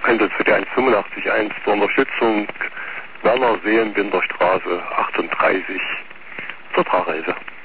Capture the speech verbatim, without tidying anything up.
pendelt für die eins fünfundachtzig eins zur Unterstützung Werner Seelenbinder Straße achtunddreißig zur Tragehilfe.